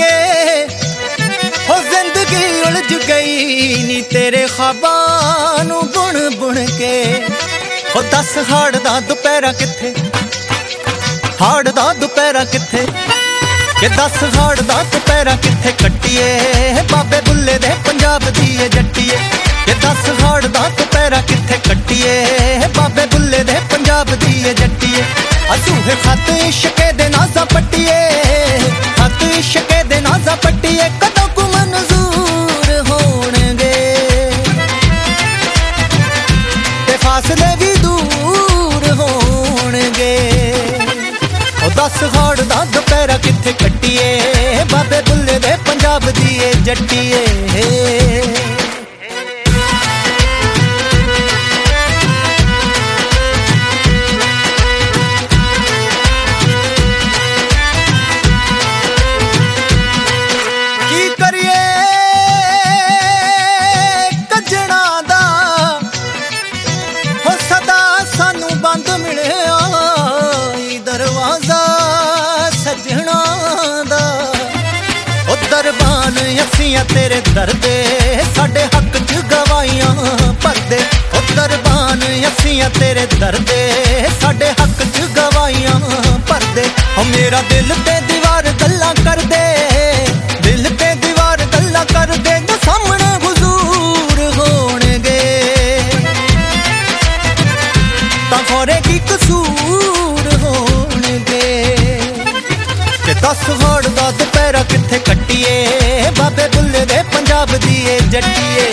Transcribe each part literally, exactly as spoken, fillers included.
के हो जिंदगी उलझ गई नी तेरे ख्वाबां नू बुन बुन के। हो दस हाड़ दा दुपहरा किथे, हाड़ दा दुपहरा किथे, के दस हाड़ दा दुपहरा किथे कट्टिए बाबे बुल्ले दे पंजाब दी ए जट्टिए। के दस हाड़ दा दुपहरा किथे कट्टिए बाबे बुल्ले दे पंजाब दी ए जट्टिए। असूहे खत इश्के दे नाज़ा पट्टिए, खत इश्के दे नाज़ा पट्टिए, कदों कु मंजूर होणगे ते फासले भी दूर होणगे। ओ दस हाड़ दा दुपहरा किथे कट्टिए बाबे बुल्ले दे पंजाब दी ए जट्टिए। दरबान असियां तेरे दरदे साडे हक च गवाइयां भरदे। ओ दरबान असियां तेरे दरदे साडे हक च गवाइयां भरदे। ओ मेरा दिल ते दीवार गल्लां कर दे, दिल ते दीवार गल्लां कर दे, जो सामने हुजूर होणगे तां खोरे की कसूर होणगे। के दस हाड़ दा दुपहरा किथे कट्टिए बाबे बुल्ले दे पंजाब दी ए जट्टिए।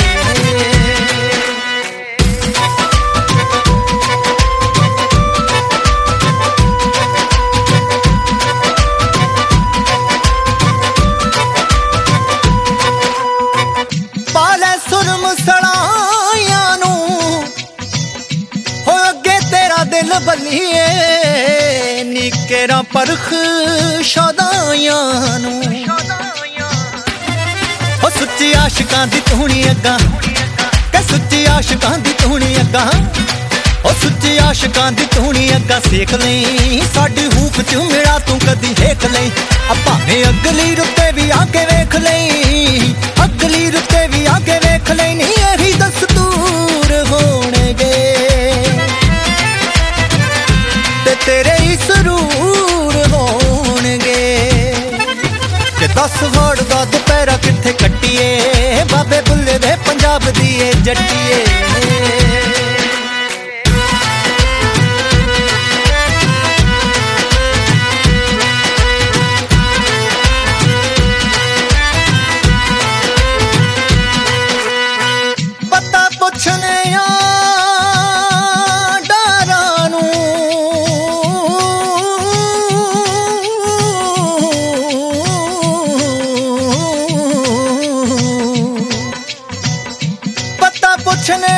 पाले सुरम सड़ाइयां नू हो अगे तेरा दिल बल्लिए, निकेरा परख शौदाइयां नू हो सुच्ची आशिकां दी धूनी अग्गां, के सुच्ची आशिकां दी धूनी अग्गां, ओ सुच्ची आशिकां दी धूनी अग्गां सेक लई, साडी हूक च मिला तू कदी हेक लई। आ भावें अगली रुते भी आके वेख लई, अगली रुते भी आके वेख लई, नी यही दस्तूर होणगे ते तेरे ही सरूर होणगे। के दस हाड़ दा दुपहरा किथे कट्टिए बाबे बुल्ले दे पंजाब दी ए जट्टिए। पता पुछने पुछने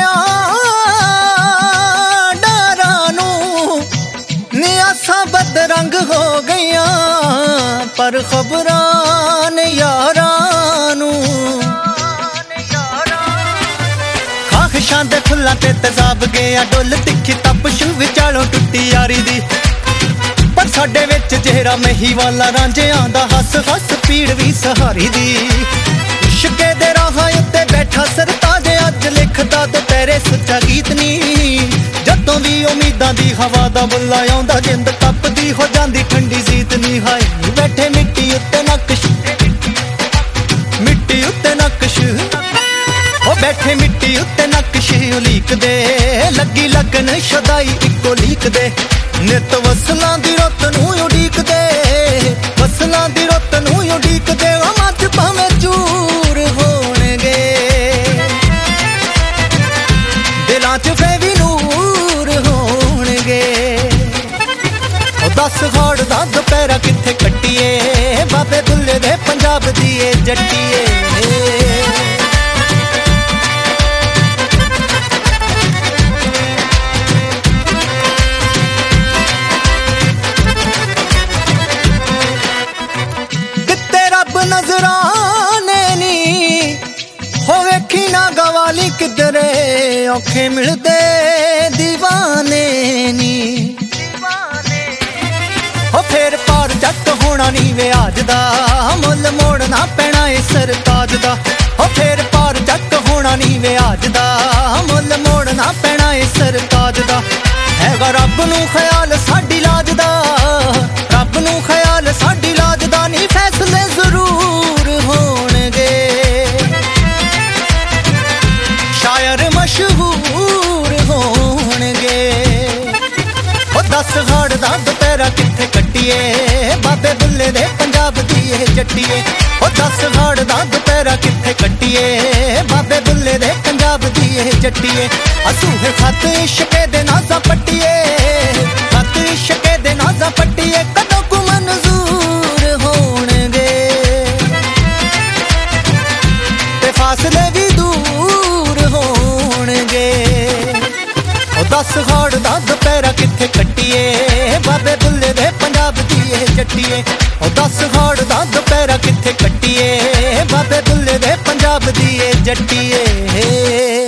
डारा नू नियासा बदरंग हो गईया, पर खबरां ने यारा नू खाहिशां दे फुल्लां ते तेजाब गया डुल, तिखी तपश विचालों टुटी यारी दी। पर साडे विच चेहरा मही वाला रांझियां दा हस हस पीड़ भी सहारी दी। इश्के दे राहां उत्ते बैठा सरताज अज लिखदा दुपहरे सच्चा गीत नी, जदों भी उम्मीदां दी हवा दा बुल्ला आउंदा जिंद तपदी हो जांदी ठंडी सीत नी। हाय बैठे मिट्टी उत्ते नक्श, मिट्टी उत्ते नक्श, ओ बैठे मिट्टी उत्ते नक्श उलीक दे, लगी लगन शदाई इको लीक दे। नित वसलां दी रुत नूं उडीक दे, वसलां दी रुत नूं उडीक दे, मत भावें चूर होणगे दिलां च फे भी नूर होणगे। ओ दस हाड़ दा दुपहरा किथे कट्टिए बाबे बुल्ले दे पंजाब दी ए जट्टिए। नजराने नी हो वेखी ना गवाली किधरे औखे मिलदे दीवाने नी। हो फिर पार जट होना नी वे अज दा मुल मोड़ना ਮੋੜਨਾ ਪੈਣਾ ਏ ਸਰਤਾਜ ਦਾ ਹੋ ਫੇਰ ਪਾਰ ਚੱਕ ਹੋਣਾ ਨੀ ਵਿਆਜ ਦਾ ਮੁੱਲ ਮੋੜਨਾ ਪੈਣਾ ਏ ਸਰਤਾਜ ਦਾ ਹੈਗਾ ਰੱਬ ਨੂੰ ਖਿਆਲ ਸਾਡੀ ਲਾਜ ਦਾ ਰੱਬ ਨੂੰ ਖਿਆਲ ਸਾਡੀ ਲਾਜ ਦਾ ਨੀ ਫੈਸਲੇ ਜ਼ਰੂਰ ਹੋਣਗੇ ਸ਼ਾਇਰ ਮਸ਼ਹੂਰ ਹੋਣਗੇ ਉਹ ਦਸ ਹਾੜ ਦਾ ਦੁਪਹਿਰਾ ਕਿੱਥੇ ਕੱਟੀਏ ਬਾਬੇ ਬੁੱਲੇ ਦੇ ਪੰਜਾਬ ਦੀ ਇਹ ਜੱਟੀਏ ਉਹ ਦਸ ਹਾੜ ਦਾ ਦੁਪਹਿਰਾ ਕਿੱਥੇ ਕੱਟੀਏ ਬਾਬੇ ਬੁੱਲੇ ਦੇ ਪੰਜਾਬ ਦੀ ਇਹ ਜੱਟੀਏ ਅਸੂਹੇ ਖੱਤ ਇਸ਼ਕੇ ਦੇ ਨਾਜ਼ਾਂ ਪੱਟੀਏ ਖੱਤ ਇਸ਼ਕੇ ਦੇ ਨਾਜ਼ਾਂ ਪੱਟੀਏ ਕਦੋਂ ਕੁ ਮਨਜ਼ੂਰ ਹੋਣਗੇ ਤੇ ਫਾਸਲੇ ਵੀ ਦੂਰ ਹੋਣਗੇ ਉਹ ਦਸ ਹਾੜ ਦਾ ਦੁਪਹਿਰਾ ਕਿੱਥੇ ਕੱਟੀਏ ਬਾਬੇ ਬੁੱਲੇ ਦੇ ਪੰਜਾਬ ਦੀ ਇਹ ਜੱਟੀਏ ਉਹ ਦਸ ਹਾੜ ਦਾ ਦੁਪਹਿਰਾ ਕਿੱਥੇ ਕੱਟੀਏ ਬਾਬੇ ਬੁੱਲੇ ਦੇ ਪੰਜਾਬ ਦੀ ਇਹ ਜੱਟੀਏ